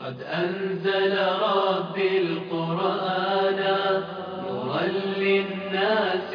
قد أنزل ربي القرآن نورا للناس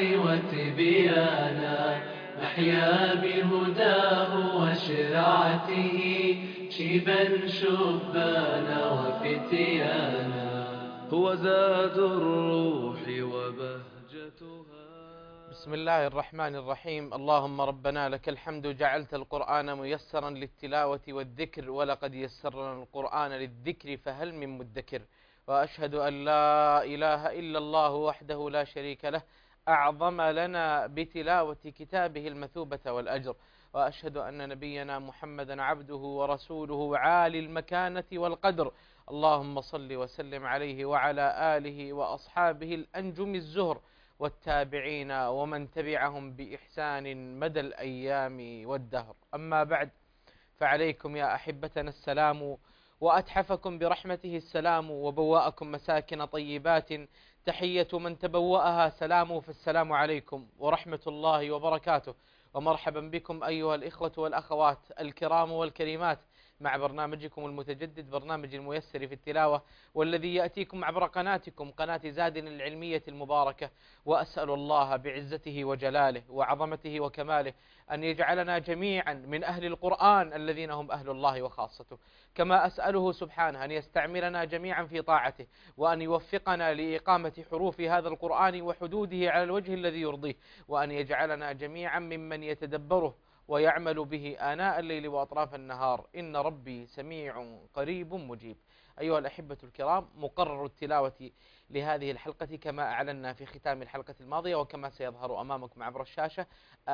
وتبيانا، نحيا بهداه وشرعته شيبا شبانا وفتيانا. هو زاد الروح وبهجتها. بسم الله الرحمن الرحيم. اللهم ربنا لك الحمد، جعلت القرآن ميسرا للتلاوة والذكر، ولقد يسرنا القرآن للذكر فهل من مدكر. وأشهد أن لا إله إلا الله وحده لا شريك له، أعظم لنا بتلاوة كتابه المثوبة والأجر. وأشهد أن نبينا محمدا عبده ورسوله عالي المكانة والقدر. اللهم صل وسلم عليه وعلى آله وأصحابه الأنجم الزهر والتابعين ومن تبعهم بإحسان مدى الأيام والدهر. أما بعد، فعليكم يا أحبتنا السلام، وأتحفكم برحمته السلام، وبوأكم مساكن طيبات. تحية من تبوأها سلام، فالسلام عليكم ورحمة الله وبركاته. ومرحبا بكم أيها الإخوة والأخوات الكرام والكريمات مع برنامجكم المتجدد، برنامج الميسر في التلاوة، والذي يأتيكم عبر قناتكم، قناة زاد العلمية المباركة. وأسأل الله بعزته وجلاله وعظمته وكماله أن يجعلنا جميعا من أهل القرآن الذين هم أهل الله وخاصته، كما أسأله سبحانه أن يستعملنا جميعا في طاعته، وأن يوفقنا لإقامة حروف هذا القرآن وحدوده على الوجه الذي يرضيه، وأن يجعلنا جميعا ممن يتدبره ويعمل به آناء الليل وأطراف النهار، إن ربي سميع قريب مجيب. أيها الأحبة الكرام، مقرر التلاوة لهذه الحلقة كما أعلنا في ختام الحلقة الماضية، وكما سيظهر أمامكم عبر الشاشة،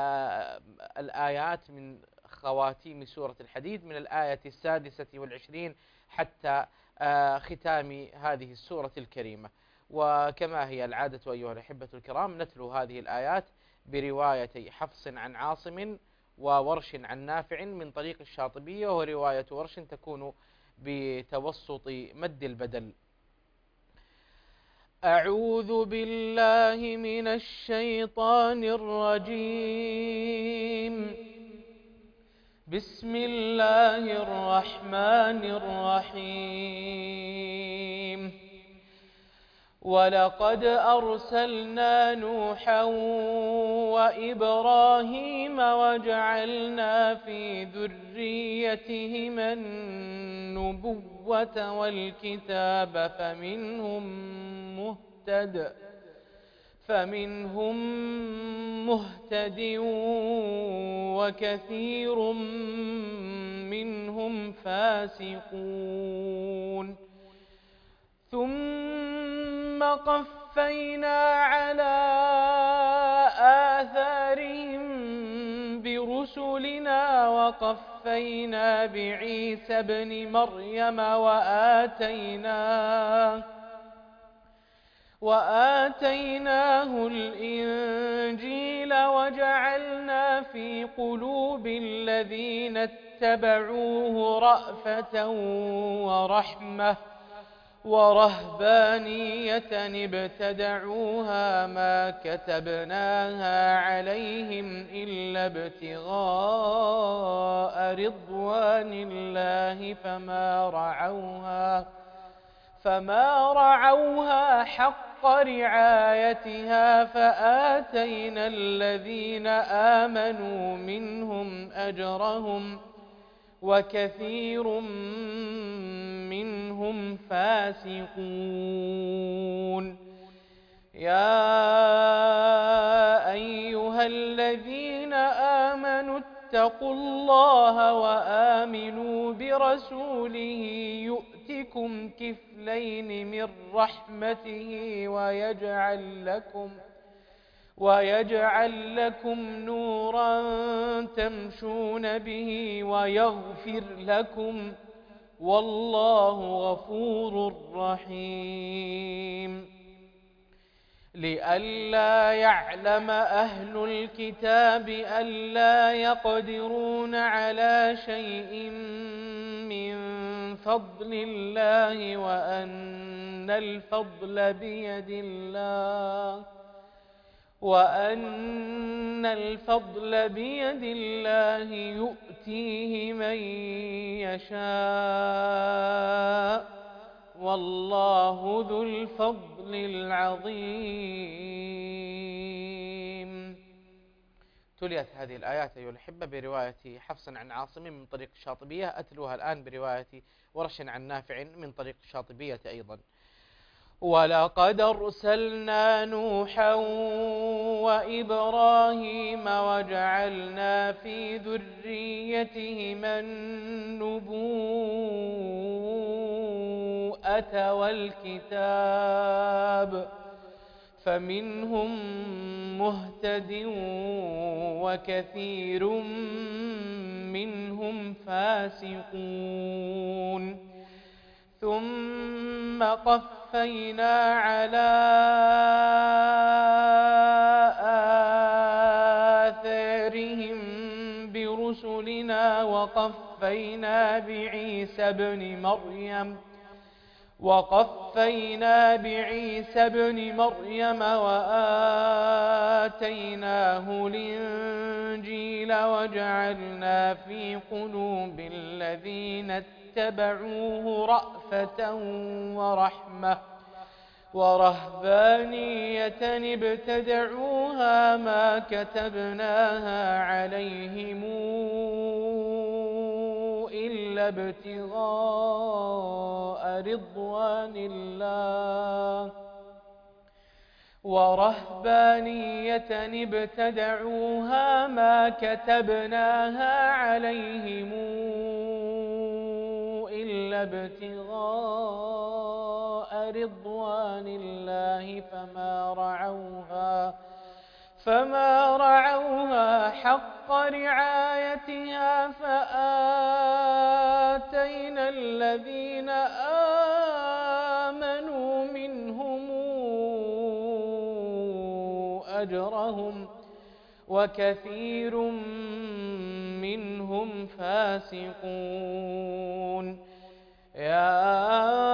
الآيات من خواتيم سورة الحديد، من الآية 26 حتى ختام هذه السورة الكريمة. وكما هي العادة أيها الأحبة الكرام، نتلو هذه الآيات برواية حفص عن عاصم وورش عن نافع من طريق الشاطبية، ورواية ورش تكون بتوسط مد البدل. أعوذ بالله من الشيطان الرجيم. بسم الله الرحمن الرحيم. ولقد أرسلنا نوحا وإبراهيم وجعلنا في ذريتهما النبوة والكتاب، فمنهم مهتد وكثير منهم فاسقون. ثم قفينا على آثارهم برسلنا وقفينا بعيسى ابن مريم وآتيناه الإنجيل وجعلنا في قلوب الذين اتبعوه رأفة ورحمة ورهبانية ابتدعوها ما كتبناها عليهم إلا ابتغاء رضوان الله، فما رعوها حق رعايتها، فآتينا الذين آمنوا منهم أجرهم وكثير منهم فاسقون. يا أيها الذين آمنوا اتقوا الله وآمنوا برسوله يؤتكم كفلين من رحمته ويجعل لكم نورا تمشون به ويغفر لكم، والله غفور رحيم. لئلا يعلم أهل الكتاب ألا يقدرون على شيء من فضل الله، وأن الفضل بيد الله يؤتيه من يشاء، والله ذو الفضل العظيم. تليت هذه الآيات أيها الأحبة برواية حفص عن عاصم من طريق الشاطبية، أتلوها الآن برواية ورش عن نافع من طريق الشاطبية أيضا. ولقد أرسلنا نوحا وإبراهيم وجعلنا في ذريتهما النبوءة والكتاب فمنهم مهتد وكثير منهم فاسقون. ثم قفينا على آثارهم برسلنا وقفينا بعيسى ابن مريم وآتيناه الإنجيل وجعلنا في قلوب الذين اتبعوه رأفة ورحمة ورهبانية ابتدعوها ما كتبناها عليهم إلا ابتغاء رضوان الله ورهبانية ابتدعوها ما كتبناها عليهم إلا ابتغاء رضوان الله فما رعوها حق رعايتها فآتينا الذين آمنوا منهم أجرهم وكثير منهم فاسقون. يا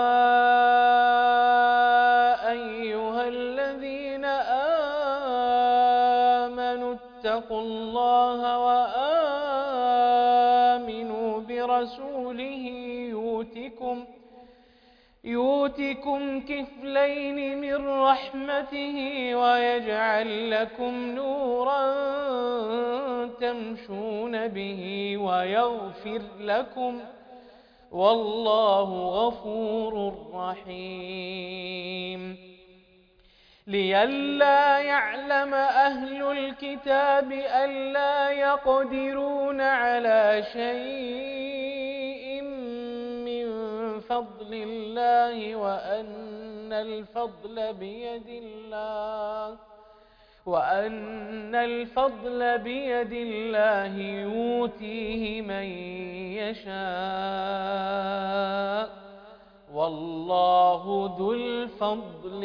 أيها الذين آمنوا اتقوا الله وآمنوا برسوله يؤتكم كفلين من رحمته ويجعل لكم نورا تمشون به ويغفر لكم والله غفور رحيم. لئلا يعلم أهل الكتاب ألا يقدرون على شيء من فضل الله وأن الفضل بيد الله يؤتيه من يشاء والله ذو الفضل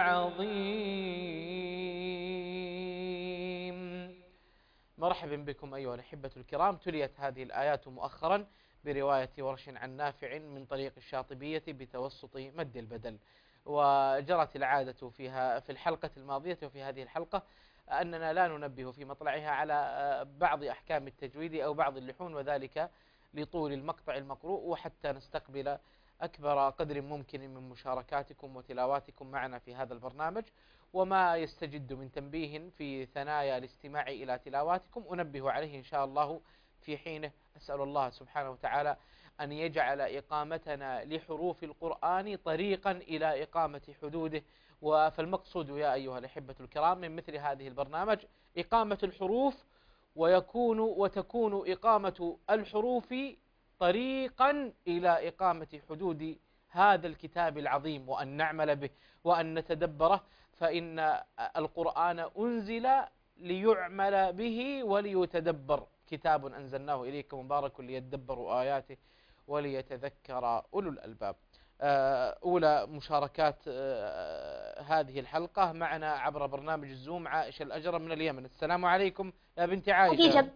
العظيم. مرحبا بكم أيها الأحبة الكرام. تليت هذه الآيات مؤخرا برواية ورش عن نافع من طريق الشاطبية بتوسط مد البدل. وجرت العادة فيها في الحلقة الماضية وفي هذه الحلقة أننا لا ننبه في مطلعها على بعض أحكام التجويد أو بعض اللحون، وذلك لطول المقطع المقروء وحتى نستقبل أكبر قدر ممكن من مشاركاتكم وتلاواتكم معنا في هذا البرنامج. وما يستجد من تنبيه في ثنايا الاستماع إلى تلاواتكم أنبه عليه إن شاء الله في حينه. أسأل الله سبحانه وتعالى أن يجعل إقامتنا لحروف القرآن طريقا إلى إقامة حدوده. فالمقصود يا أيها الأحبة الكرام من مثل هذه البرنامج إقامة الحروف، وتكون إقامة الحروف طريقا إلى إقامة حدود هذا الكتاب العظيم، وأن نعمل به وأن نتدبره، فإن القرآن أنزل ليعمل به وليتدبر. كتاب أنزلناه إليك مبارك ليدبروا آياته وليتذكر أولو الألباب. أولى مشاركات هذه الحلقة معنا عبر برنامج الزوم عائشة الأجرم من اليمن. السلام عليكم يا بنت عائشة.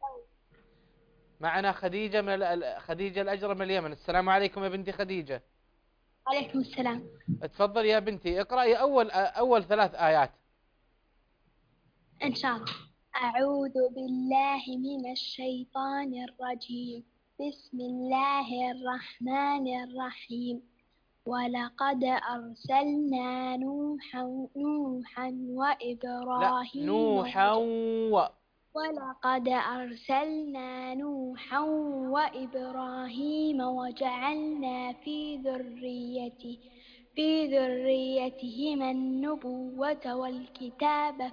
معنا خديجة الأجرم من اليمن. السلام عليكم يا بنتي خديجة. عليكم السلام. تفضل يا بنتي اقرأي أول 3 آيات إن شاء الله. أعوذ بالله من الشيطان الرجيم. بسم الله الرحمن الرحيم. ولقد أرسلنا نوحا لا، وإبراهيم نوحا ولقد أرسلنا نوحا وإبراهيم وجعلنا في ذريتهما النبوة والكتاب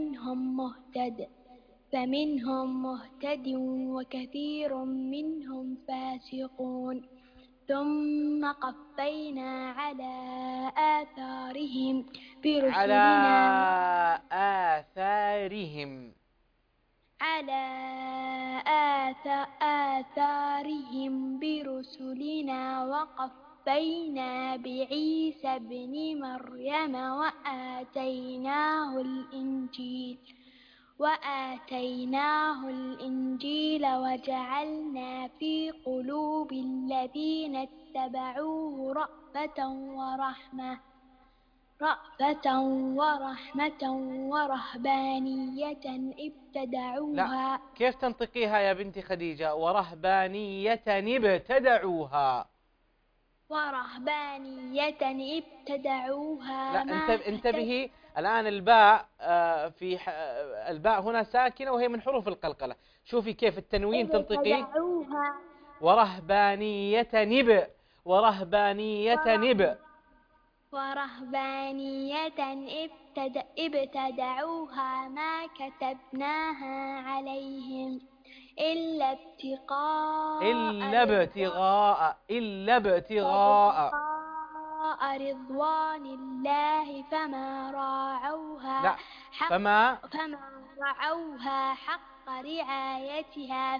فمنهم مهتد وكثير منهم فاسقون ثم قفينا على آثارهم على برسلنا آثارهم وقفينا بعيسى ابن مريم وآتيناه الإنجيل وجعلنا في قلوب الذين اتبعوه رأفة ورهبانية لا، ابتدعوها كيف تنطقيها يا بنتي خديجة؟ ورهبانية ابتدعوها. لا، انتبهي الآن. الباء الباء هنا ساكنة وهي من حروف القلقلة. شوفي كيف التنوين تنطقيه. ورهبانية ورهبانية ابتدعوها ما كتبناها عليهم إلا ابتغاء رضوان الله لا، فما رعوها حق رعايتها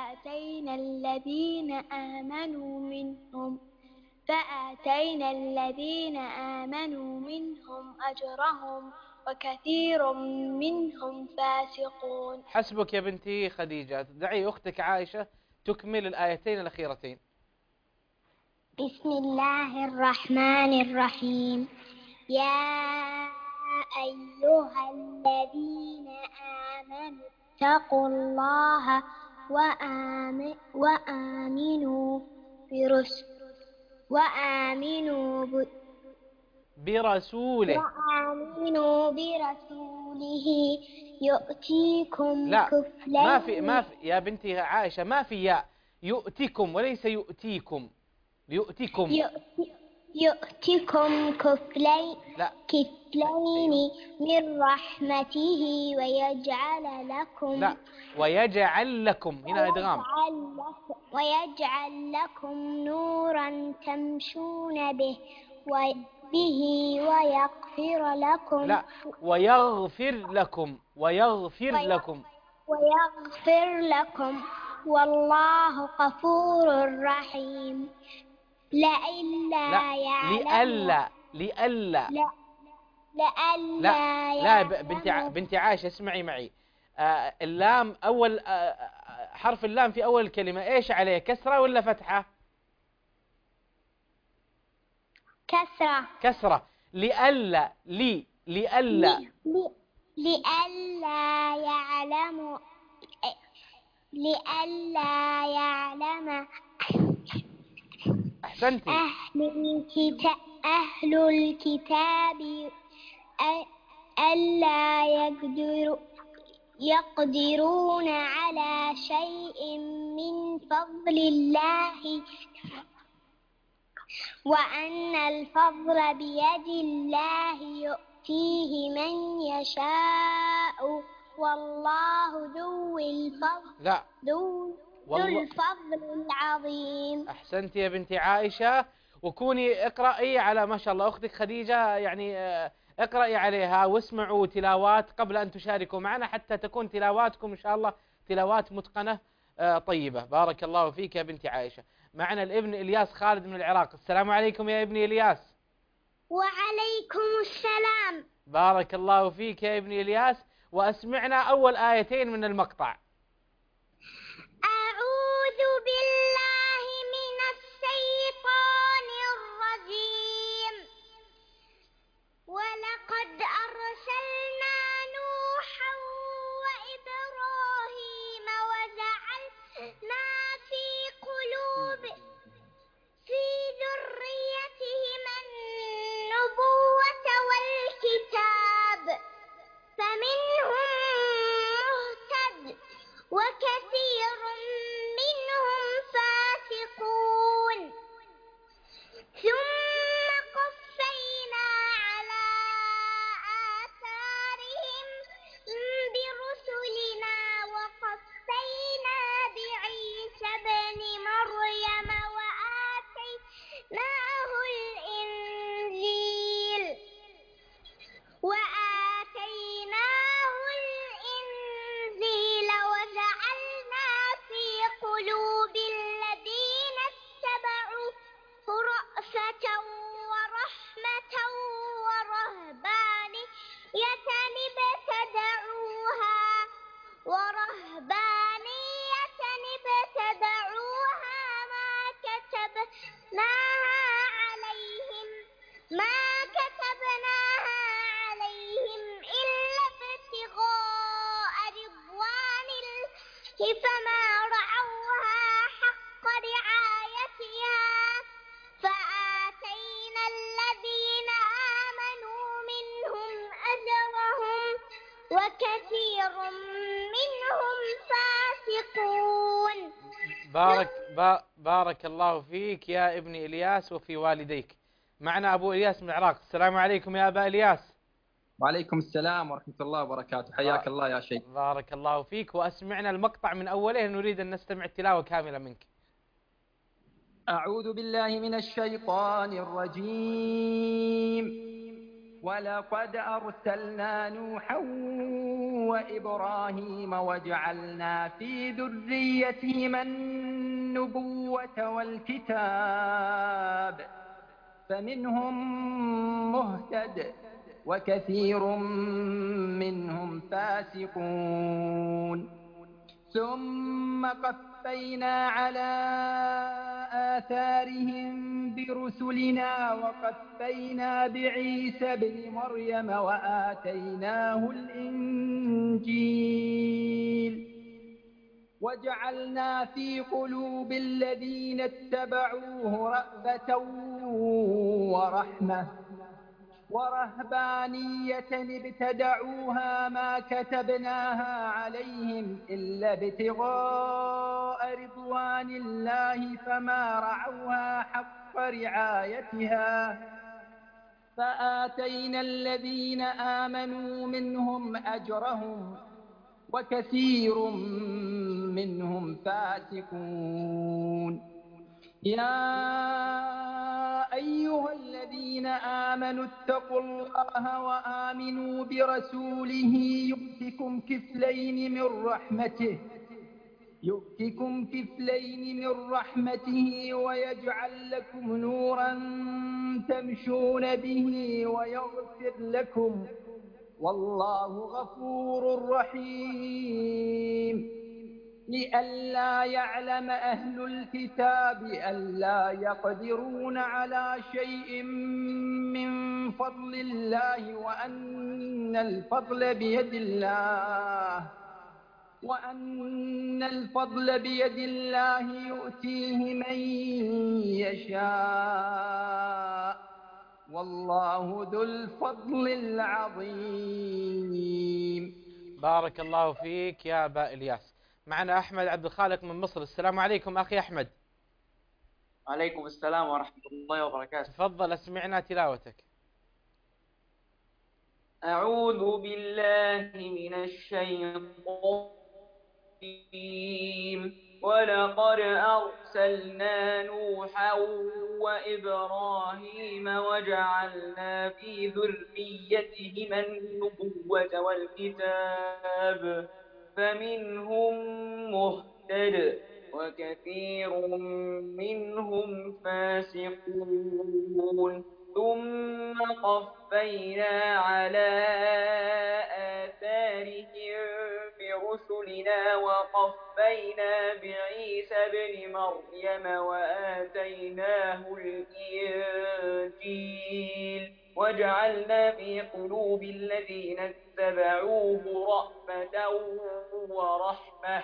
فآتينا الذين آمنوا منهم أجرهم وكثير منهم فاسقون. حسبك يا بنتي خديجة. دعي أختك عائشة تكمل الآيتين الأخيرتين. بسم الله الرحمن الرحيم. يا أيها الذين آمنوا اتقوا الله وآمنوا برسوله يؤتيكم لا، كفلين. ما في يا بنتي عائشة، ما في ياء. يؤتكم وليس يؤتيكم. يؤتكم كفلين لا. من رحمته ويجعل لكم هنا إدغام. ويجعل لكم نورا تمشون به ويغفر لكم. لا، ويغفر لكم والله غفور رحيم. لئلا بنتي عائشة اسمعي معي. اللام أول حرف اللام في أول الكلمة إيش عليه، كسرة ولا فتحة؟ كسرة. لئلا يعلم أحسنتي. أهل الكتاب ألا يقدرون على شيء من فضل الله وأن الفضل بيد الله يؤتيه من يشاء والله ذو الفضل العظيم. أحسنتي يا بنتي عائشة. وكوني اقرأي على ما شاء الله أختك خديجة، يعني اقرأي عليها واسمعوا تلاوات قبل أن تشاركوا معنا حتى تكون تلاواتكم إن شاء الله تلاوات متقنة طيبة. بارك الله فيك يا بنتي عائشة. معنا الابن إلياس خالد من العراق. السلام عليكم يا ابني إلياس. وعليكم السلام. بارك الله فيك يا ابني إلياس. وأسمعنا أول آيتين من المقطع. أعوذ بالله من الشيطان الرجيم. ولقد أرسلنا نوحا وإبراهيم وجعلنا في ذريتهما فما رعوها حق رعايتها فآتينا الذين آمنوا منهم أجرهم وكثير منهم فاسقون. بارك الله فيك يا ابن إلياس وفي والديك. معنا أبو إلياس من العراق. السلام عليكم يا أبا إلياس. وعليكم السلام ورحمة الله وبركاته. حياك الله يا شيخ. بارك الله فيك، وأسمعنا المقطع من أوله، نريد أن نستمع التلاوة كاملة منك. أعوذ بالله من الشيطان الرجيم. ولقد أرسلنا نوحا وإبراهيم وجعلنا في ذريتهما النبوة والكتاب فمنهم مهتد وكثير منهم فاسقون. ثم قفينا على آثارهم برسلنا وقفينا بعيسى ابن مريم وآتيناه الإنجيل وجعلنا في قلوب الذين اتبعوه رأفة ورحمة ورهبانية ابتدعوها ما كتبناها عليهم إلا ابتغاء رضوان الله فما رعوها حق رعايتها فآتينا الذين آمنوا منهم أجرهم وكثير منهم فاسقون. يا أيها الذين آمنوا اتقوا الله وآمنوا برسوله يؤتكم كفلين من رحمته ويجعل لكم نورا تمشون به ويغفر لكم والله غفور رحيم. لئلا يعلم أهل الكتاب ألا يقدرون على شيء من فضل الله وأن الفضل بيد الله يؤتيه من يشاء والله ذو الفضل العظيم. بارك الله فيك يا أبا إلياس. معنا أحمد عبد الخالق من مصر. السلام عليكم أخي أحمد. وعليكم السلام ورحمة الله وبركاته. تفضل أسمعنا تلاوتك. أعوذ بالله من الشيطان الرجيم. ولقد أرسلنا نوحا وإبراهيم وجعلنا في ذريتهما النبوة والكتاب فمنهم مهتد وكثير منهم فاسقون. ثم قفينا على آثارهم برسلنا وقفينا بعيسى ابن مريم وآتيناه الإنجيل وجعلنا في قلوب الذين اتبعوه رأفة ورحمة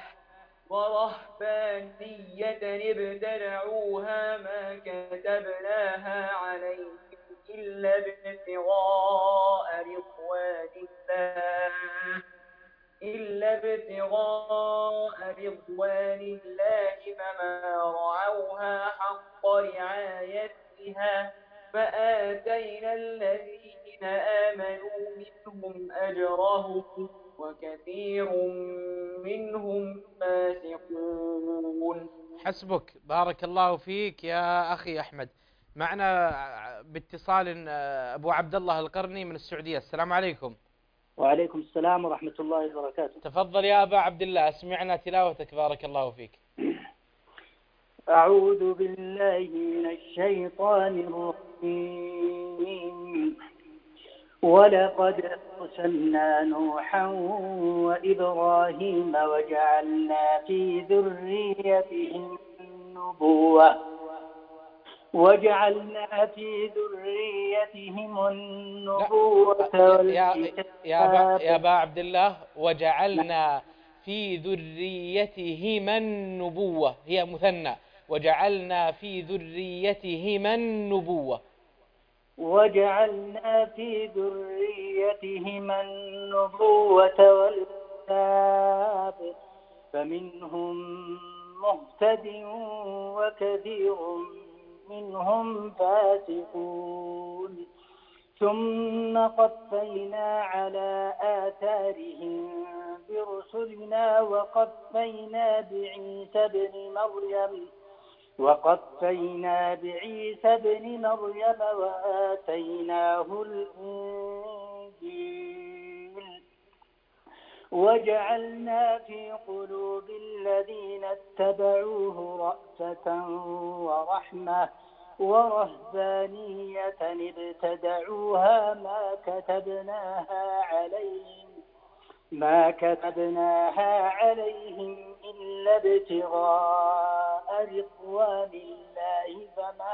ورهبانية ابتدعوها ما كتبناها عليهم إلا ابتغاء رضوان الله فما رعوها حق رعايتها فآتينا الذين آمنوا منهم أجرهم وكثير منهم فاسقون. حسبك. بارك الله فيك يا أخي أحمد. معنا باتصال أبو عبد الله القرني من السعودية. السلام عليكم. وعليكم السلام ورحمة الله وبركاته. تفضل يا أبا عبد الله، أسمعنا تلاوتك. بارك الله فيك. أعوذ بالله من الشيطان الرجيم. ولقد أرسلنا نوحا وإبراهيم وجعلنا في ذريتهم النبوة والكتاب. يا أبا عبد الله، وجعلنا في ذريتهما النبوة، هي مثنى، وجعلنا في ذريتهما النبوة. وجعلنا في ذريتهما النبوة والكتاب فمنهم مهتد وكثير منهم فاسقون ثم قفينا على آثارهم برسلنا وقفينا بعيسى بن مريم وآتيناه الإنجيل وجعلنا في قلوب الذين اتبعوه رأفة ورحمة ورهبانية ابتدعوها ما كتبناها عليهم إلا ابتغاء رضوان الله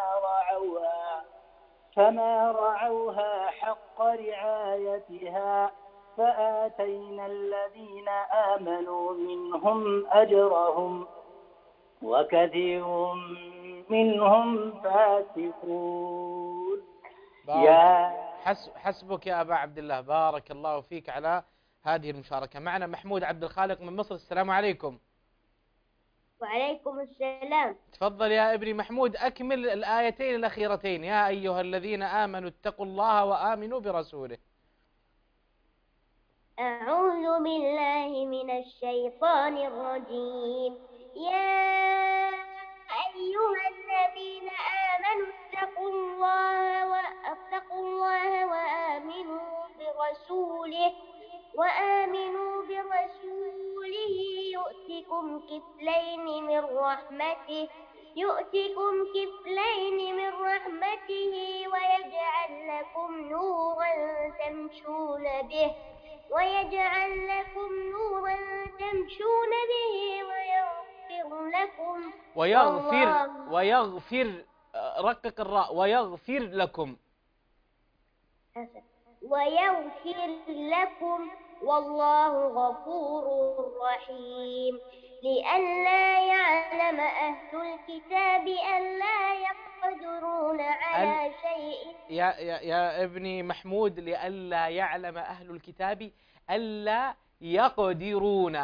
فما رعوها حق رعايتها فآتينا الذين آمنوا منهم أجرهم وكثير منهم فاسقون. حسبك يا أبا عبد الله، بارك الله فيك على هذه المشاركة. معنا محمود عبد الخالق من مصر. السلام عليكم. وعليكم السلام. تفضل يا ابني محمود، أكمل الآيتين الأخيرتين. يا أيها الذين آمنوا اتقوا الله وآمنوا برسوله. أعوذ بالله من الشيطان الرجيم. يا أيها الذين آمنوا اتقوا الله وآمنوا برسوله يؤتكم كفلين من رحمته ويجعل لكم نورا تمشون به ويغفر رقق الراء، ويغفر لكم والله غفور رحيم. لئلا يعلم أهل الكتاب ألا يقدرون على شيء. يا ابني محمود، لئلا يعلم أهل الكتاب ألا يقدرون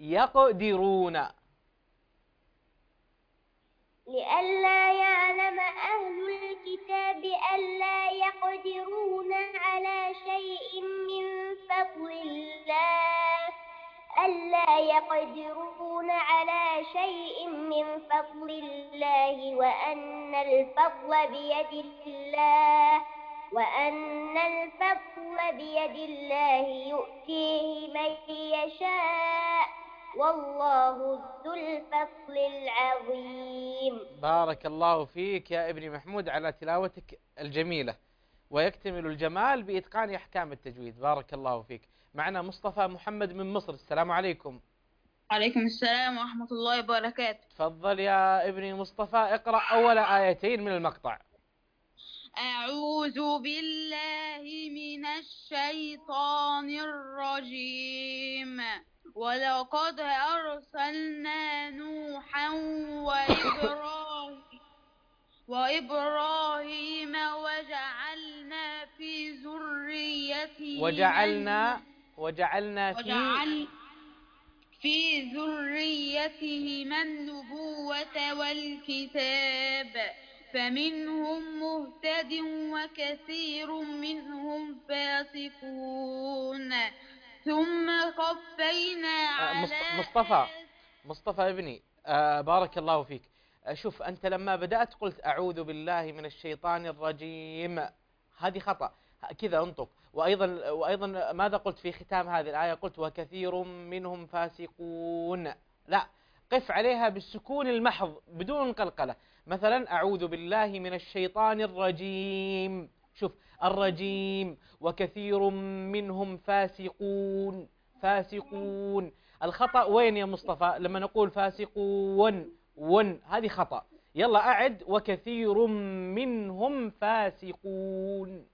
لئلا يعلم أهل الكتاب ألا يقدرون على شيء من فضل الله وأن الفضل بيد الله يؤتيه من يشاء والله ذو الفضل العظيم. بارك الله فيك يا ابني محمود على تلاوتك الجميلة، ويكتمل الجمال بإتقان أحكام التجويد. بارك الله فيك. معنا مصطفى محمد من مصر. السلام عليكم. عليكم السلام ورحمة الله وبركاته. تفضل يا ابني مصطفى، اقرأ أول آيتين من المقطع. أعوذ بالله من الشيطان الرجيم. ولقد أرسلنا نوحا وإبراهيم وجعلنا في ذريتهما النبوة والكتاب فمنهم مهتد وكثير منهم فاسقون ثم قفينا على مصطفى ابني، بارك الله فيك. شوف، أنت لما بدأت قلت أعوذ بالله من الشيطان الرجيم، هذه خطأ، كذا انطق. وأيضا ماذا قلت في ختام هذه الآية؟ قلت وكثير منهم فاسقون. لا، قف عليها بالسكون المحض بدون قلقلة. مثلا أعوذ بالله من الشيطان الرجيم، شوف الرجيم، وكثير منهم فاسقون. الخطأ وين يا مصطفى؟ لما نقول فاسقون هذه خطأ. يلا أعد، وكثير منهم فاسقون.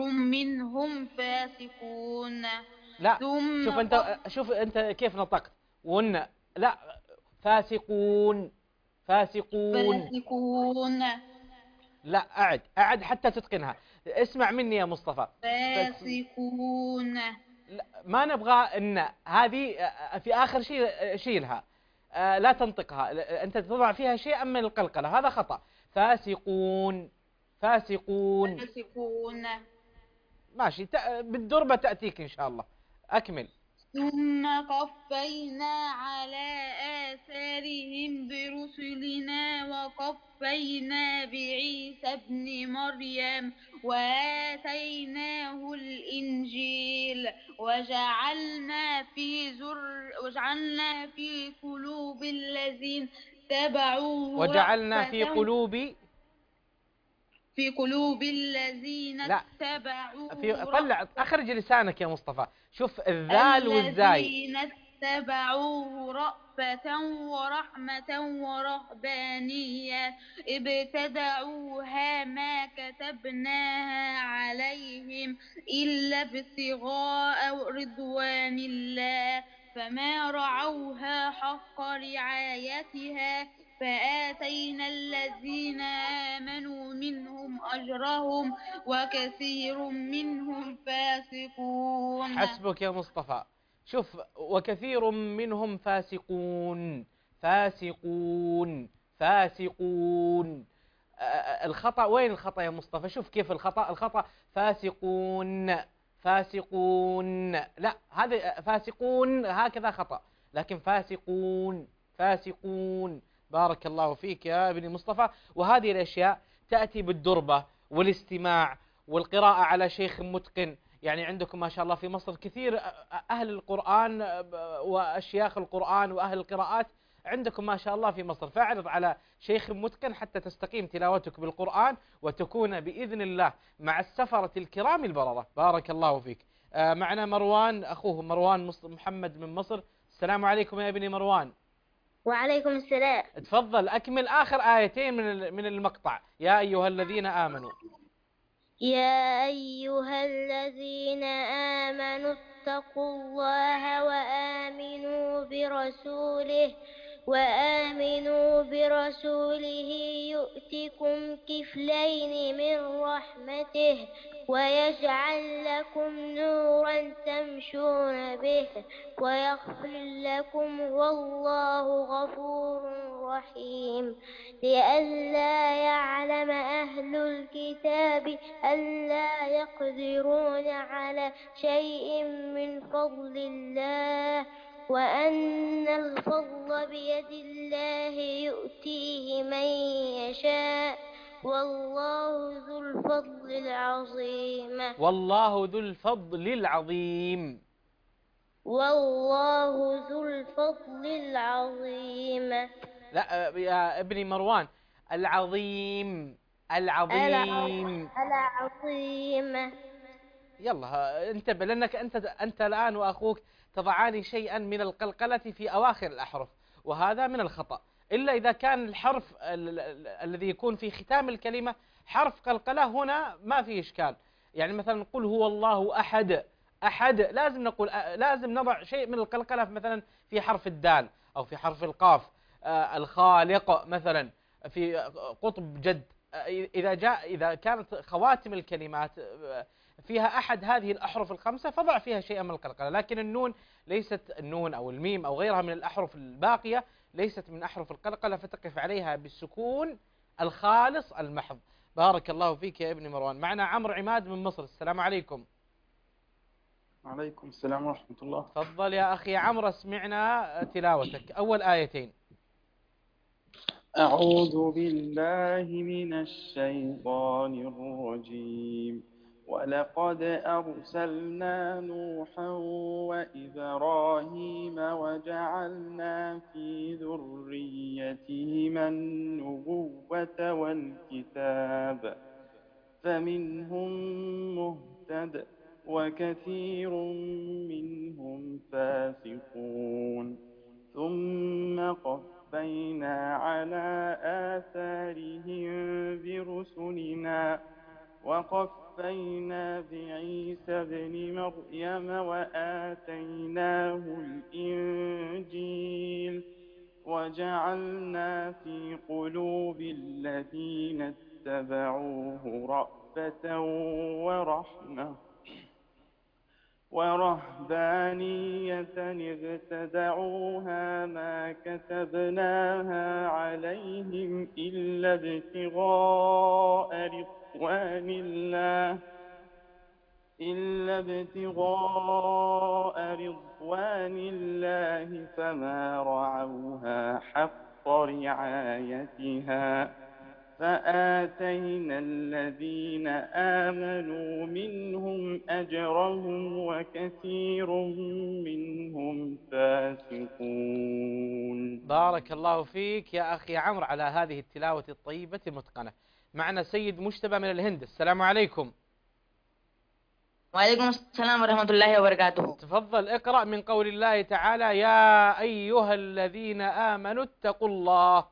لا، شوف أنت كيف نطقت. لا، فاسقون. فاسقون. فاسقون. لا، أعد حتى تتقنها. اسمع مني يا مصطفى. فاسقون. لا، ما نبغى ان هذه في آخر شيء شيلها. لا تنطقها. أنت تضع فيها شيئا من القلقلة، هذا خطأ. فاسقون. فاسقون. فاسقون. ماشي، بالدربة تأتيك إن شاء الله. أكمل. ثم قفينا على آثارهم برسلنا وقفينا بعيسى ابن مريم وآتيناه الإنجيل وجعلنا في قلوب الذين اتبعوه وجعلنا في رأفة في قلوب الذين لا، اتبعوه طلع أخرج لسانك يا مصطفى. شوف الذال والزاي. الذين اتبعوه رأفة ورحمة ورهبانية ابتدعوها ما كتبناها عليهم إلا ابتغاء رضوان الله فما رعوها حق رعايتها فآتينا الذين آمنوا منهم أجرهم وكثير منهم فاسقون. حسبك يا مصطفى. شوف، وكثير منهم فاسقون. فاسقون. فاسقون. الخطأ وين؟ الخطأ يا مصطفى؟ شوف كيف الخطأ فاسقون. فاسقون. لا، هذا فاسقون هكذا خطأ، لكن فاسقون. فاسقون. بارك الله فيك يا ابن مصطفى. وهذه الأشياء تأتي بالدربة والاستماع والقراءة على شيخ متقن. يعني عندكم ما شاء الله في مصر كثير أهل القرآن وأشياخ القرآن وأهل القراءات عندكم ما شاء الله في مصر، فاعرض على شيخ متقن حتى تستقيم تلاوتك بالقرآن وتكون بإذن الله مع السفرة الكرام البررة. بارك الله فيك. معنا مروان، أخوه مروان محمد من مصر. السلام عليكم يا ابني مروان. وعليكم السلام. تفضل أكمل آخر آيتين من المقطع. يا أيها الذين آمنوا. يا أيها الذين آمنوا اتقوا الله وآمنوا برسوله يؤتكم كفلين من رحمته ويجعل لكم نورا تمشون به ويغفر لكم والله غفور رحيم. لئلا يعلم أهل الكتاب ألا يقدرون على شيء من فضل الله وأن الفضل بيد الله يؤتيه من يشاء والله ذو الفضل العظيم. والله ذو الفضل العظيم. والله ذو الفضل العظيم. لا يا ابني مروان، العظيم. العظيم. العظيم. يلا انتبه، لأنك أنت الآن وأخوك تضعان شيئا من القلقلة في أواخر الأحرف، وهذا من الخطأ. إلا إذا كان الحرف الذي يكون في ختام الكلمة حرف قلقلة، هنا ما في إشكال. يعني مثلا قل هو الله أحد. أحد لازم نقول، لازم نضع شيء من القلقلة مثلا في حرف الدال أو في حرف القاف. الخالق مثلا في قطب جد. إذا كانت خواتم الكلمات فيها أحد هذه الأحرف الخمسة فضع فيها شيئا من القلقلة. لكن النون ليست، النون أو الميم أو غيرها من الأحرف الباقية ليست من أحرف القلقلة، فتقف عليها بالسكون الخالص المحض. بارك الله فيك يا ابن مروان. معنا عمرو عماد من مصر. السلام عليكم. وعليكم السلام ورحمة الله. تفضل يا أخي عمرو، اسمعنا تلاوتك أول آيتين. أعوذ بالله من الشيطان الرجيم. ولقد أرسلنا نوحا وإبراهيم وجعلنا في ذريتهما النبوة والكتاب فمنهم مهتد وكثير منهم فاسقون. ثم قفينا على آثارهم برسلنا وقفينا بعيسى ابن مريم وآتيناه الإنجيل وجعلنا في قلوب الذين اتبعوه رأفة ورهبانية ابتدعوها ما كتبناها عليهم إلا ابتغاء رضوان الله فما رعوها حق رعايتها فآتينا الذين آمنوا منهم أجرهم وكثير منهم فاسقون. بارك الله فيك يا أخي عمرو على هذه التلاوة الطيبة المتقنة. معنا سيد مجتبى من الهند. السلام عليكم. وعليكم السلام ورحمة الله وبركاته. تفضل اقرأ من قول الله تعالى: يا أيها الذين آمنوا اتقوا الله.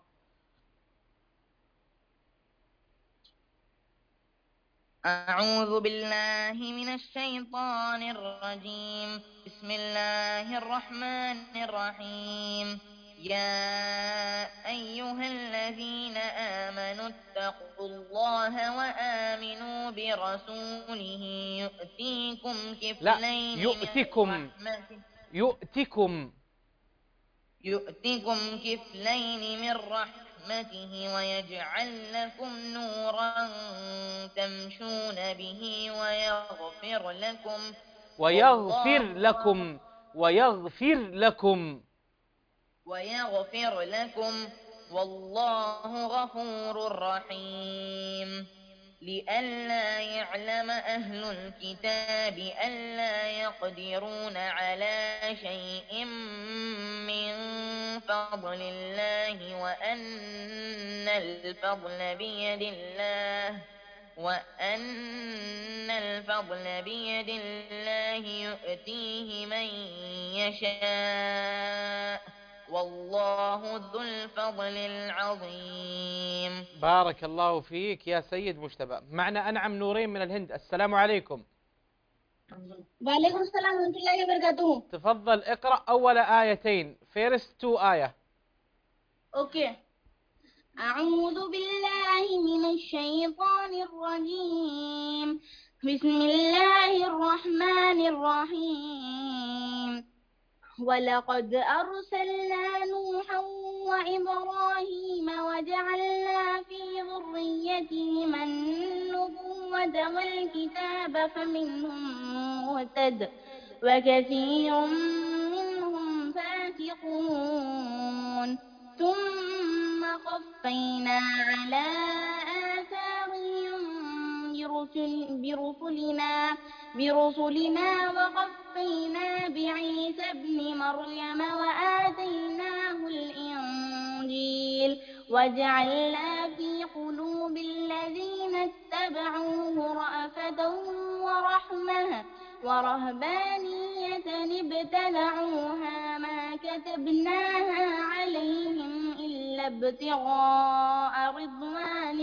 أعوذ بالله من الشيطان الرجيم. بسم الله الرحمن الرحيم. يا أيها الذين آمنوا اتقوا الله وآمنوا برسوله يؤتيكم كفلين من رحمته ويجعل لكم نورا تمشون به ويغفر لكم والله غفور رحيم. لئلا يعلم أهل الكتاب ألا يقدرون على شيء من فضل الله وأن الفضل بيد الله يؤتيه من يشاء والله ذو الفضل العظيم. بارك الله فيك يا سيد مجتبى. معنا أنعم نورين من الهند. السلام عليكم. وعليكم السلام ورحمة الله وبركاته. تفضل اقرأ أول آيتين. first 2 آية. أوكي. أعوذ بالله من الشيطان الرجيم. بسم الله الرحمن الرحيم. ولقد أرسلنا نوحا وإبراهيم وجعلنا في ذريتهما النبوة والكتاب فمنهم مهتد وكثير منهم فاسقون. ثم قفينا على آثارهم برسلنا وقفينا بعيسى ابن مريم وآتيناه الإنجيل وجعلنا في قلوب الذين اتبعوه رأفة ورحمة ورهبانية ابتدعوها ما كتبناها عليهم إلا ابتغاء رضوان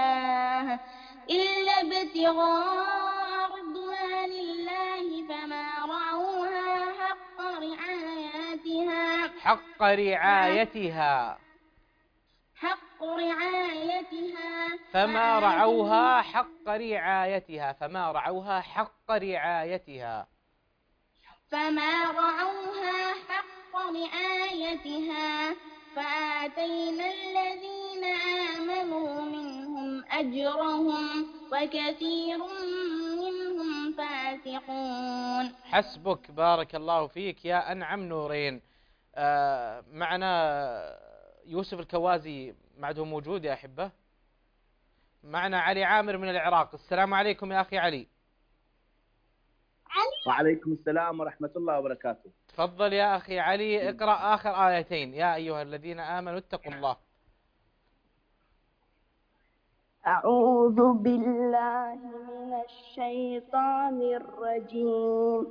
الله فما رعوها حق رعايتها فما رعوها حق رعايتها فآتينا الذين آمنوا منهم أجرهم وكثير منهم فاسقون. حسبك. بارك الله فيك يا أنعم نورين. معنا يوسف الكوازي معده موجود يا أحبة. معنا علي عامر من العراق. السلام عليكم يا أخي علي. وعليكم السلام ورحمة الله وبركاته. تفضل يا أخي علي اقرأ آخر آيتين. يا أيها الذين آمنوا اتقوا الله. أعوذ بالله من الشيطان الرجيم.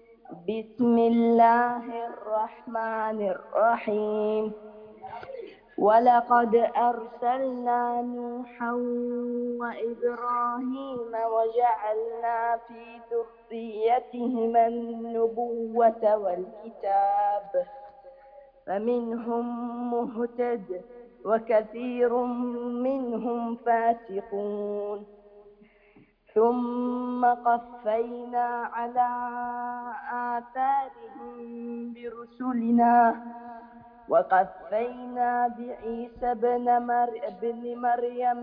بسم الله الرحمن الرحيم. ولقد أرسلنا نوحا وإبراهيم وجعلنا في ذريتهما النبوة والكتاب فمنهم مهتد وكثير منهم فاسقون ثم قفينا على آثارهم برسلنا وقفينا بعيسى ابن مريم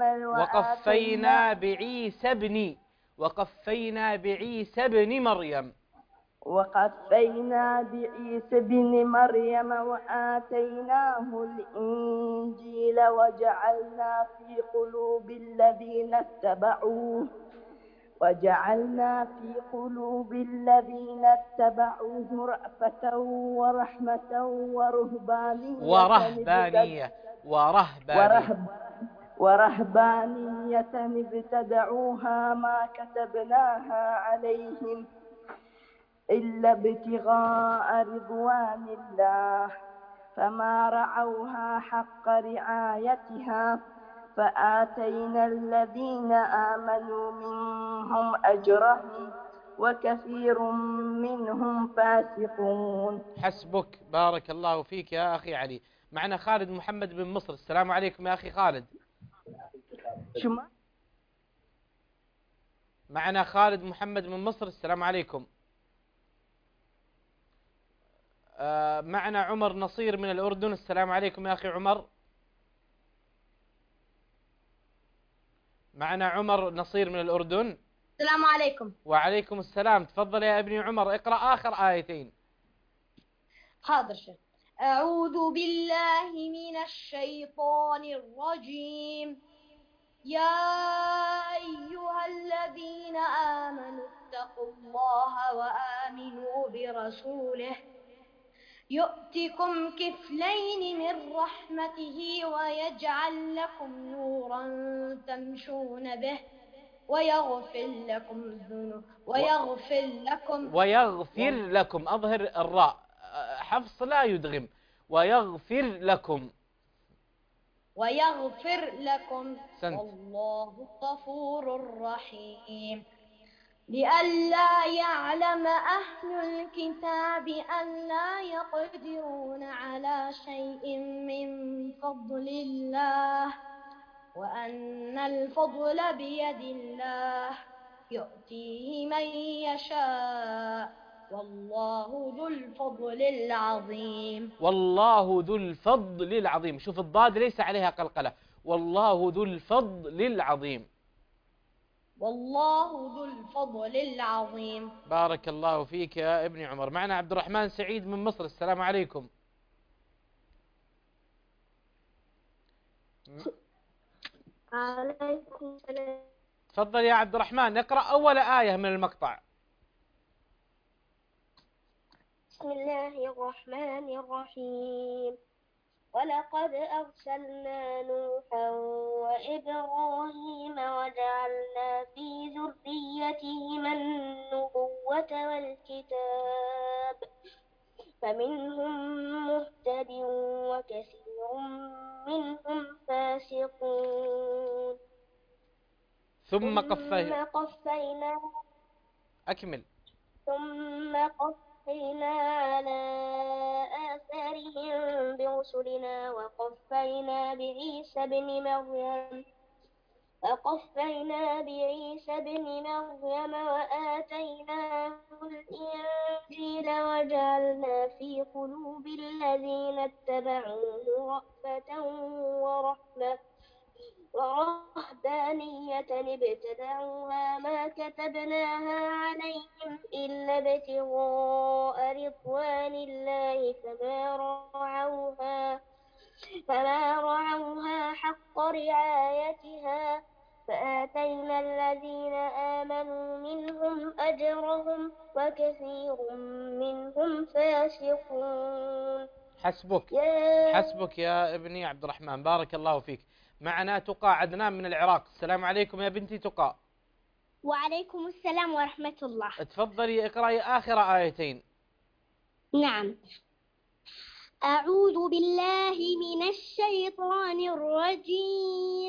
وقفينا بعيسى ابن مريم وآتيناه الإنجيل وجعلنا في قلوب الذين اتبعوه رأفة ورحمة ورهبانية ابتدعوها ما كتبناها عليهم إلا ابتغاء رضوان الله فما رعوها حق رعايتها فآتينا الذين آمنوا منهم أجرهم وكثير منهم فاسقون. حسبك. بارك الله فيك يا أخي علي. معنا خالد محمد بن مصر. السلام عليكم يا أخي خالد. معنا خالد محمد من مصر. السلام عليكم. معنا عمر نصير من الأردن. السلام عليكم يا أخي عمر. معنا عمر نصير من الأردن. السلام عليكم. وعليكم السلام. تفضل يا ابني عمر، اقرأ آخر آيتين. حاضر شيخ. أعوذ بالله من الشيطان الرجيم. يا أيها الذين آمنوا اتقوا الله وآمنوا برسوله يؤتكم كفلين من رحمته ويجعل لكم نورا تمشون به ويغفر لكم أظهر الراء، حفص لا يدغم. ويغفر لكم والله غفور رحيم. لئلا يعلم أهل الكتاب أن لا يقدرون على شيء من فضل الله وأن الفضل بيد الله يؤتيه من يشاء والله ذو الفضل العظيم. والله ذو الفضل العظيم. شوف الضاد ليس عليها قلقلة. والله ذو الفضل العظيم. والله ذو الفضل العظيم. بارك الله فيك يا ابن عمر. معنا عبد الرحمن سعيد من مصر. السلام عليكم. عليكم السلام. تفضل يا عبد الرحمن، نقرأ أول آية من المقطع. بسم الله الرحمن الرحيم. ولقد أرسلنا نوحا وإبراهيم وجعلنا في ذريتهما النبوة والكتاب فمنهم مهتد وكثير منهم فاسقون. ثم قفينا على آثارهم برسلنا وقفينا بعيسى بن مريم وآتيناه الإنجيل وجعلنا في قلوب الذين اتبعوه رأفة ورهبانية ابتدعوها ما كتبناها عليهم إلا ابتغاء رضوان الله فما رعوها حق رعايتها فآتينا الذين آمنوا منهم أجرهم وكثير منهم فاسقون. حسبك يا ابني عبد الرحمن. بارك الله فيك. معنا تقى عدنان من العراق. السلام عليكم يا بنتي تقى. وعليكم السلام ورحمة الله. تفضلي اقرأي آخر آيتين. نعم. أعوذ بالله من الشيطان الرجيم.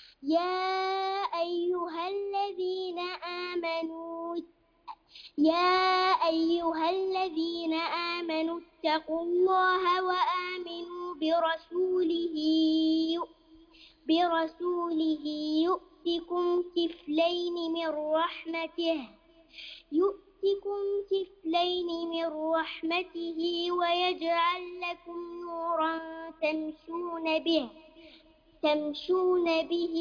يا أيها الذين آمنوا اتقوا الله وآمنوا برسوله يؤتكم كفلين من رحمته ويجعل لكم نورا تمشون به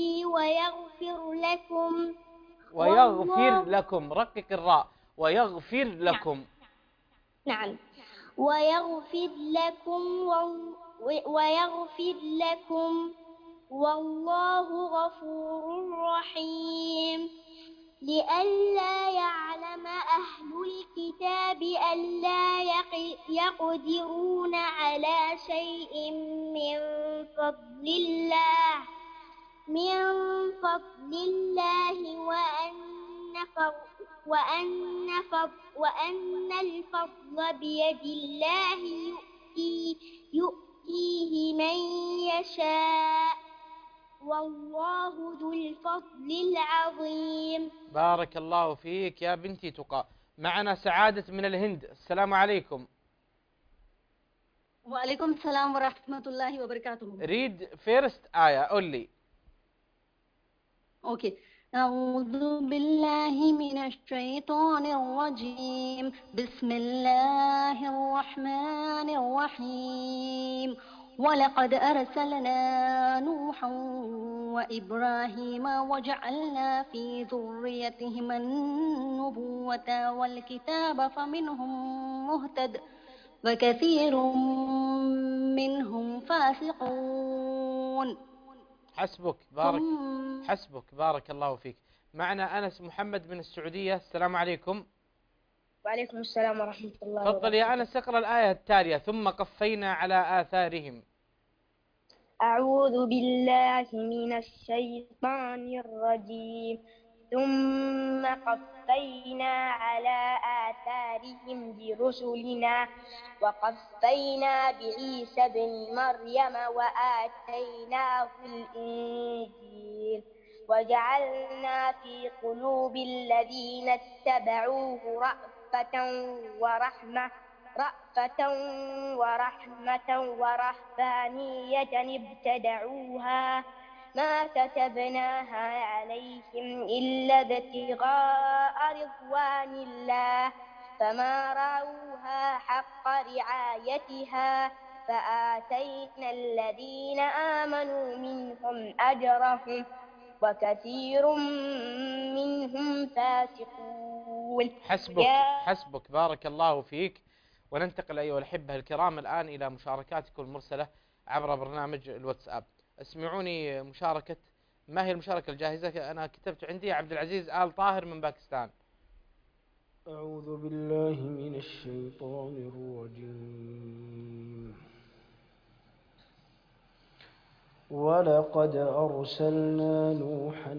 ويغفر لكم، رقق الراء، ويغفر لكم. نعم. ويغفر لكم والله غفور رحيم. لئلا يعلم أهل الكتاب ألا يقدرون على شيء من فضل الله وأن الفضل بيد الله يؤتيه من يشاء والله ذو الفضل العظيم. بارك الله فيك يا بنتي تقى. معنا سعادة من الهند. السلام عليكم. وعليكم السلام ورحمة الله وبركاته. read first آية. قل لي. أوكي. أعوذ بالله من الشيطان الرجيم. بسم الله الرحمن الرحيم. ولقد أرسلنا نوحا وإبراهيم وجعلنا في ذريتهما النبوة والكتاب فمنهم مهتد وكثير منهم فاسقون. حسبك بارك الله فيك. معنا أنس محمد من السعودية. السلام عليكم. وعليكم السلام ورحمة الله. تفضل يا أنس، اقرأ الآية التالية. ثم قفينا على آثارهم. أعوذ بالله من الشيطان الرجيم. ثم قفينا على آثارهم برسلنا وقفينا بعيسى ابن مريم وآتيناه الإنجيل وجعلنا في قلوب الذين اتبعوه رأفة ورحمة ورهبانية ابتدعوها ما كتبناها عليهم إلا ابتغاء رضوان الله فما رعوها حق رعايتها فآتينا الذين آمنوا منهم أجرهم وكثير منهم فاسقون. حسبك بارك الله فيك. وننتقل أيها الأحبة الكرام الآن إلى مشاركاتكم المرسلة عبر برنامج الواتساب. اسمعوني مشاركة. ما هي المشاركة الجاهزة؟ أنا كتبت عندي عبد العزيز آل طاهر من باكستان. أعوذ بالله من الشيطان الرجيم. ولقد أرسلنا نوحا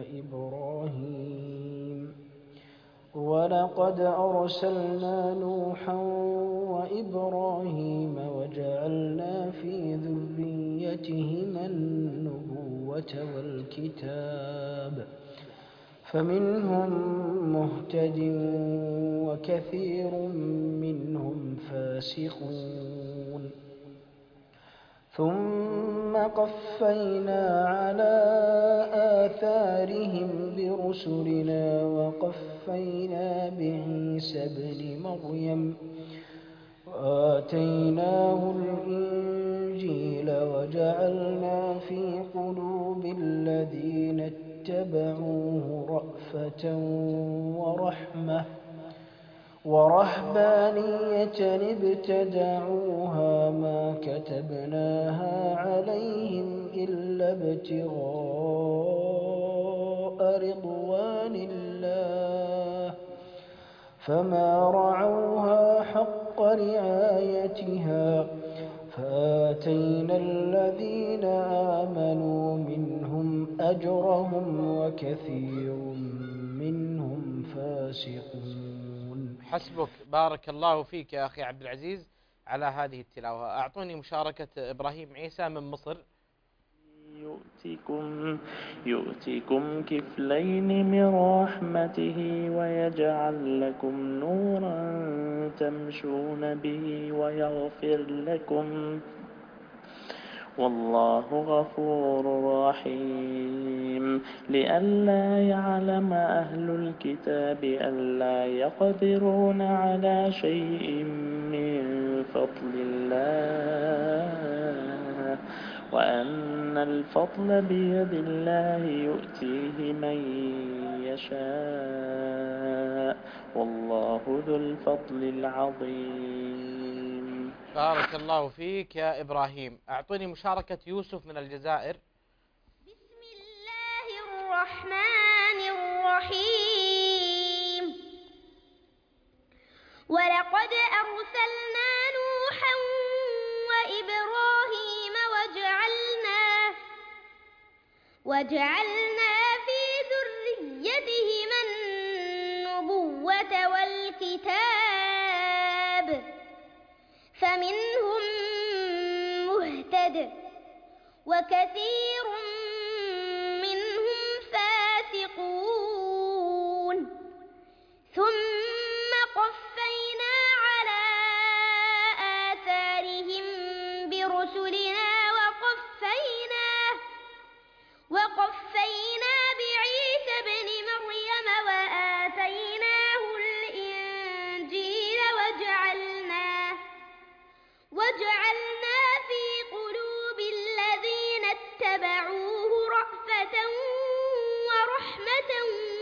وإبراهيم وجعلنا في ذريتهما النبوة والكتاب فمنهم مهتد وكثير منهم فاسقون. ثم قفينا على آثارهم برسلنا وقفينا بعيسى ابن مريم وآتيناه الإنجيل وجعلنا في قلوب الذين اتبعوه رأفة ورهبانية ابتدعوها ما كتبناها عليهم إلا ابتغاء رضوان الله فما رعوها حق رعايتها فآتينا الذين آمنوا منهم أجرهم وكثير منهم فاسقون. حسبك بارك الله فيك يا أخي عبد العزيز. على هذه التلاوة. أعطوني مشاركة إبراهيم عيسى من مصر. يؤتكم كفلين من رحمته ويجعل لكم نورا تمشون به ويغفر لكم والله غفور رحيم. لئلا يعلم أهل الكتاب ألا يقدرون على شيء من فضل الله وأن الفضل بيد الله يؤتيه من يشاء والله ذو الفضل العظيم. بارك الله فيك يا إبراهيم. أعطوني مشاركة يوسف من الجزائر. بسم الله الرحمن الرحيم. ولقد أرسلنا نوحا وإبراهيم وجعلنا في ذريتهما النبوة والكتاب فمنهم مهتد وكثير منهم فاسقون ثم قفينا على آثارهم برسلنا وقفينا بعيسى ابن مريم وآتيناه الإنجيل وجعلنا في قلوب الذين اتبعوه رأفة ورحمة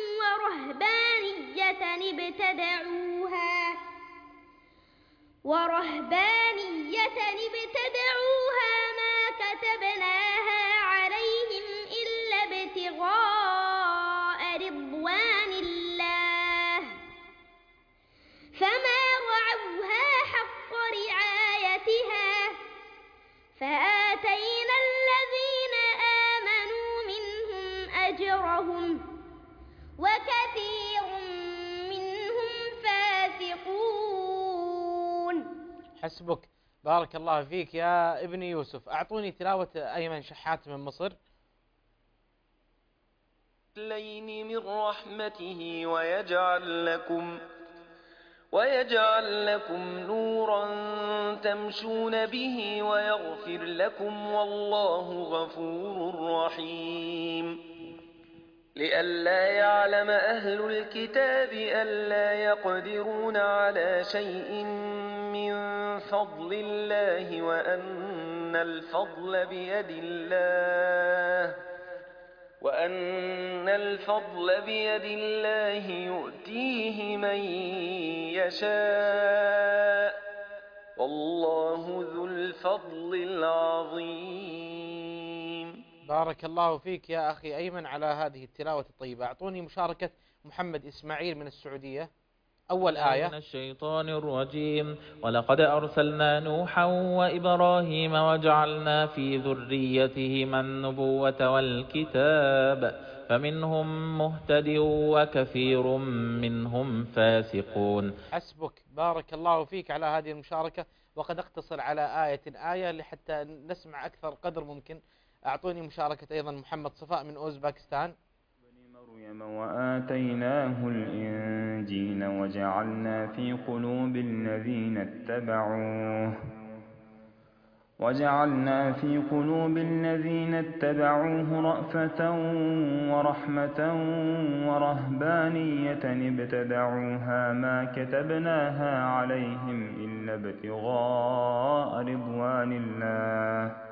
ورهبانية ابتدعوها ما كتبناها عليهم إلا ابتغاء رضوان الله فما رعوها حق رعايتها فآتينا الذين آمنوا منهم أجرهم وكثير منهم فاسقون. حسبك. بارك الله فيك يا ابن يوسف. أعطوني تلاوة أيمن شحات من مصر. لين من رحمته ويجعل لكم نورا تمشون به ويغفر لكم والله غفور رحيم. لئلا يعلم أهل الكتاب ألا يقدرون على شيء من فضل الله وأن الفضل بيد الله يؤتيه من يشاء والله ذو الفضل العظيم. بارك الله فيك يا أخي أيمن على هذه التلاوة الطيبة. أعطوني مشاركة محمد إسماعيل من السعودية. أول آية. من الشيطان الرجيم. ولقد أرسلنا نوحا وإبراهيم وجعلنا في ذريتهما النبوة والكتاب فمنهم مهتد وكثير منهم فاسقون. حسبك. بارك الله فيك على هذه المشاركة. وقد اقتصر على آية لحتى نسمع أكثر قدر ممكن. أعطوني مشاركة أيضا محمد صفاء من أوزباكستان. مريم وآتيناه الإنجيل وجعلنا في قلوب الذين اتبعوه رأفة ورحمة ورهبانية ابتدعوها ما كتبناها عليهم إلا ابتغاء رضوان الله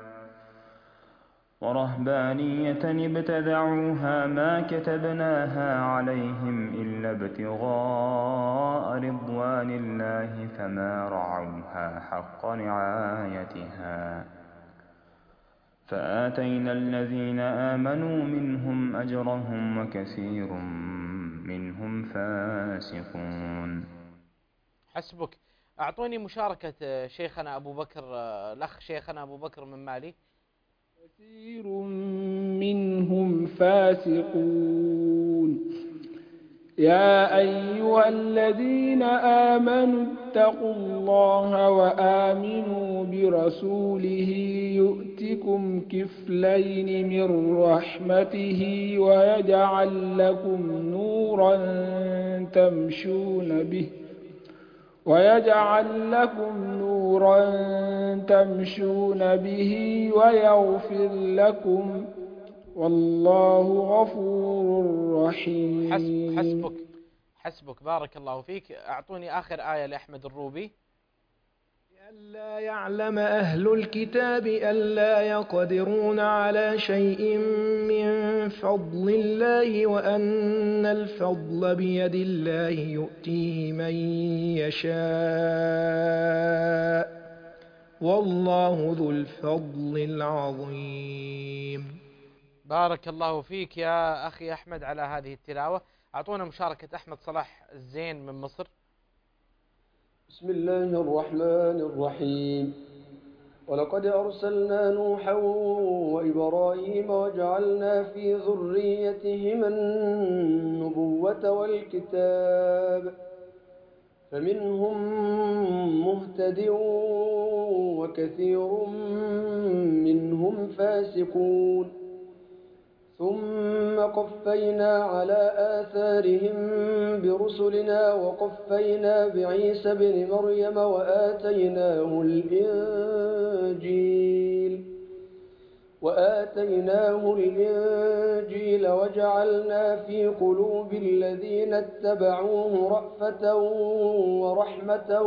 فما رعوها حق رعايتها فآتينا الذين آمنوا منهم أجرهم وكثير منهم فاسقون. حسبك. أعطوني مشاركة شيخنا أبو بكر، الأخ شيخنا أبو بكر من مالي. كثير منهم فاسقون. يا أيها الذين آمنوا اتقوا الله وآمنوا برسوله يؤتكم كفلين من رحمته ويجعل لكم نورا تمشون به ويغفر لكم والله غفور رحيم. حسبك بارك الله فيك. أعطوني آخر آية لأحمد الروبي. ألا يعلم أهل الكتاب ألا يقدرون على شيء من فضل الله وأن الفضل بيد الله يؤتيه من يشاء والله ذو الفضل العظيم. بارك الله فيك يا أخي أحمد على هذه التلاوة. أعطونا مشاركة أحمد صلاح الزين من مصر. بسم الله الرحمن الرحيم. ولقد أرسلنا نوحا وإبراهيم وجعلنا في ذريتهما النبوة والكتاب فمنهم مهتد وكثير منهم فاسقون ثم قفينا على آثارهم برسلنا وقفينا بعيسى بن مريم وآتيناه الإنجيل وجعلنا في قلوب الذين اتبعوه رأفة ورحمة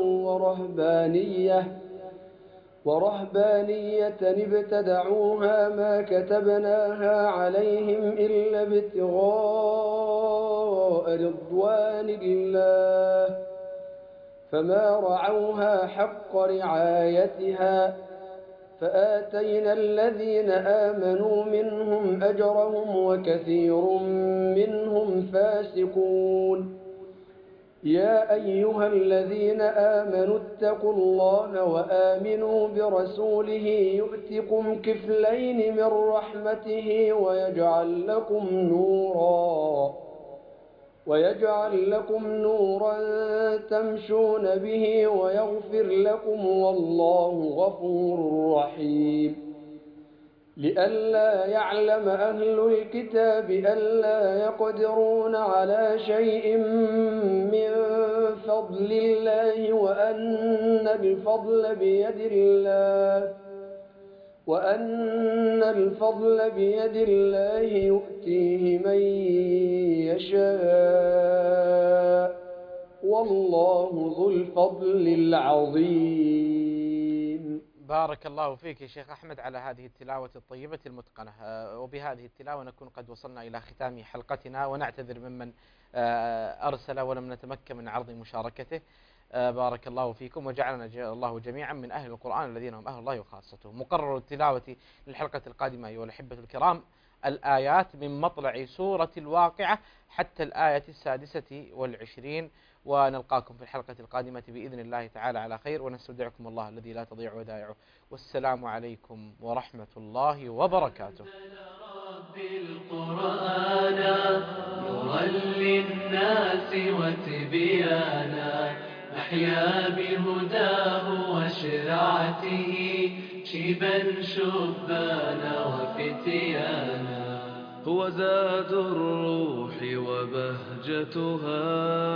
ورهبانية ابتدعوها ما كتبناها عليهم إلا ابتغاء رضوان الله فما رعوها حق رعايتها فآتينا الذين آمنوا منهم أجرهم وكثير منهم فاسقون. يا أيها الذين آمنوا اتقوا الله وآمنوا برسوله يؤتكم كفلين من رحمته ويجعل لكم نورا تمشون به ويغفر لكم والله غفور رحيم. لئلا يعلم أهل الكتاب ألا يقدرون على شيء من فضل الله وأن الفضل بيد الله يؤتيه من يشاء والله ذو الفضل العظيم. بارك الله فيك يا شيخ أحمد على هذه التلاوة الطيبة المتقنة. وبهذه التلاوة نكون قد وصلنا إلى ختام حلقتنا ونعتذر ممن أرسل ولم نتمكن من عرض مشاركته. بارك الله فيكم وجعلنا الله جميعا من أهل القرآن الذين هم أهل الله وخاصته. مقرر التلاوة للحلقة القادمة أيها الأحبة الكرام الآيات من مطلع سورة الواقعة حتى الآية 26، ونلقاكم في الحلقة القادمة بإذن الله تعالى على خير، ونستودعكم الله الذي لا تضيع ودائعه، والسلام عليكم ورحمة الله وبركاته. بالقرآن نورا للناس وتبيانا نحيا بهداه وشرعته شيبا شبانا وفتيانا. هو زاد الروح وبهجتها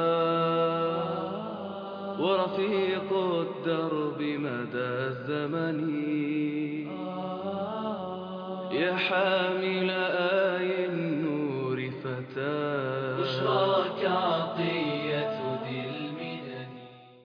ورفيق الدرب مدى الزمن يا حامل آية